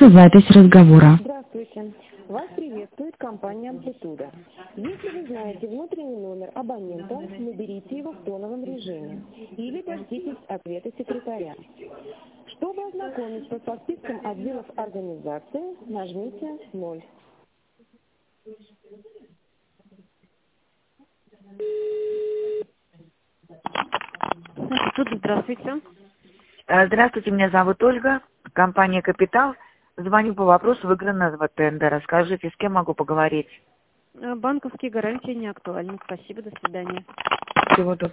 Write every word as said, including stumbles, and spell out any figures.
Начинается запись разговора. Здравствуйте. Вас приветствует компания «Амплитуда». Если вы знаете внутренний номер абонента, наберите его в тоновом режиме или дождитесь ответа секретаря. Чтобы ознакомиться со списком отделов организации, нажмите ноль. Амплитуда, здравствуйте. Здравствуйте, меня зовут Ольга, компания «Капитал». Звоню по вопросу выигранного тендера. Скажите, с кем могу поговорить? Банковские гарантии не актуальны. Спасибо, до свидания. Всего доброго.